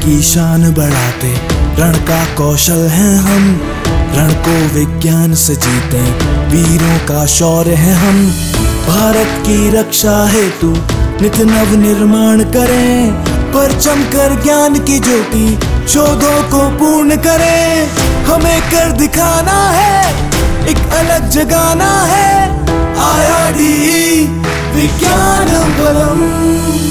की शान बढ़ाते, रण का कौशल है हम। रण को विज्ञान से जीते, वीरों का शौर्य है हम। भारत की रक्षा हेतु नित नव निर्माण करें, परचम कर ज्ञान की ज्योति शोधों को पूर्ण करें। हमें कर दिखाना है, एक अलग जगाना है। IRDE विज्ञान बलम।